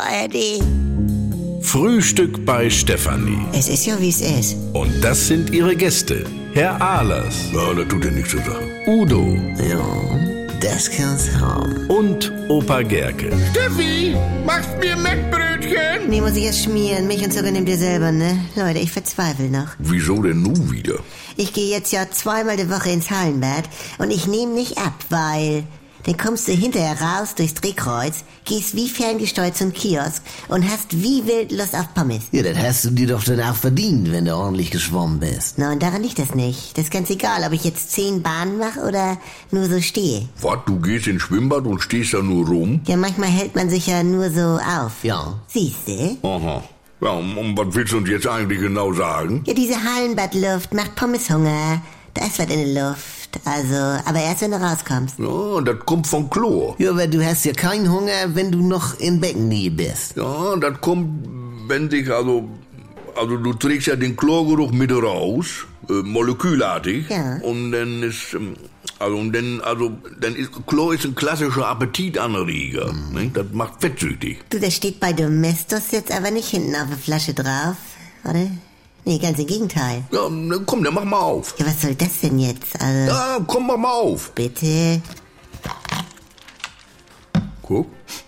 ARD. Frühstück bei Stefanie. Es ist ja, wie es ist. Und das sind ihre Gäste. Herr Ahlers. Ja, das tut ja nichts zur Sache. Udo. Ja, das kann's haben. Und Opa Gerke. Steffi, machst mir Mettbrötchen? Nee, muss ich erst schmieren. Milch und Zucker nehmt ihr selber, ne? Leute, ich verzweifle noch. Wieso denn nun wieder? Ich gehe jetzt ja 2-mal die Woche ins Hallenbad und ich nehme nicht ab, weil dann kommst du hinterher raus durchs Drehkreuz, gehst wie ferngesteuert zum Kiosk und hast wie wild Lust auf Pommes. Ja, das hast du dir doch dann auch verdient, wenn du ordentlich geschwommen bist. Na, und daran liegt das nicht. Das ist ganz egal, ob ich jetzt 10 Bahnen mache oder nur so stehe. Was, du gehst ins Schwimmbad und stehst da nur rum? Ja, manchmal hält man sich ja nur so auf. Ja. Siehste? Aha. Ja, und was willst du uns jetzt eigentlich genau sagen? Ja, diese Hallenbadluft macht Pommeshunger. Da ist was in der Luft. Also, aber erst wenn du rauskommst. Ja, das kommt vom Chlor. Ja, aber du hast ja keinen Hunger, wenn du noch in Beckennähe bist. Ja, das kommt, wenn dich also du trägst ja den Chlorgeruch mit raus, molekülartig. Ja. Und dann ist, Chlor ist ein klassischer Appetitanreger. Ne? Das macht fettsüchtig. Du, das steht bei Domestos jetzt aber nicht hinten auf der Flasche drauf, oder? Nee, ganz im Gegenteil. Ja, komm, dann mach mal auf. Ja, was soll das denn jetzt? Also, Ja, komm, mach mal auf. bitte. Guck.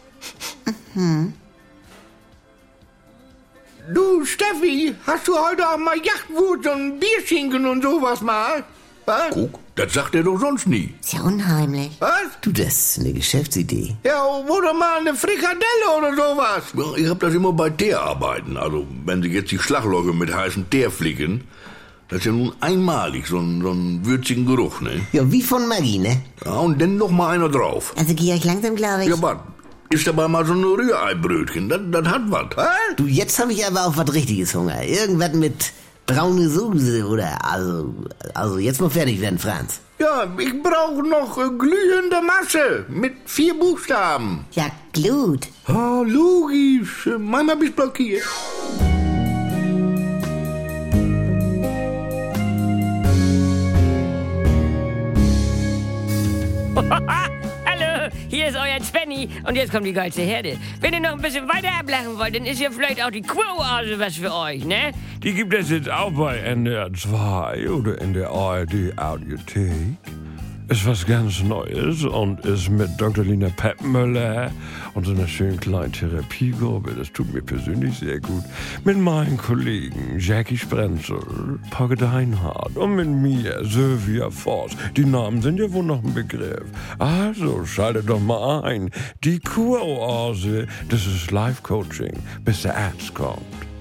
Du, Steffi, hast du heute auch mal Jachtwut und Bierschinken und sowas mal? Was? Guck, das sagt er doch sonst nie. Ist ja unheimlich. Was? Du, das ist eine Geschäftsidee. Ja, oder mal eine Frikadelle oder sowas. Ja, ich hab das immer bei Teerarbeiten. Also, wenn sie jetzt die Schlaglöcher mit heißem Teer flicken, das ist ja nun einmalig, so einen würzigen Geruch, ne? Ja, wie von Maggi, ne? Ja, und dann noch mal einer drauf. Also geh euch langsam, glaube ich. Ja, was? Ist dabei mal so ein Rührei-Brötchen. Das hat was. Du, jetzt habe ich aber auf was richtiges Hunger. Irgendwas mit braune Soße oder, also jetzt mal fertig werden, Franz. Ja, ich brauche noch glühende Masse mit 4 Buchstaben. Ja, Glut. Ah, logisch. Manchmal bist du blockiert. Hallo, hier ist euer Svenny und jetzt kommt die geilste Herde. Wenn ihr noch ein bisschen weiter ablachen wollt, dann ist ja vielleicht auch die Quo-Oase was für euch, ne? Die gibt es jetzt auch bei NDR 2 oder in der ARD Audiothek. Ist was ganz Neues und ist mit Dr. Lina Peppmüller und so einer schönen kleinen Therapiegruppe, das tut mir persönlich sehr gut, mit meinen Kollegen Jackie Sprenzel, Pogge Deinhardt und mit mir Sylvia Voss. Die Namen sind ja wohl noch ein Begriff. Also schaltet doch mal ein. Die Kuroase, das ist Life-Coaching, bis der Arzt kommt.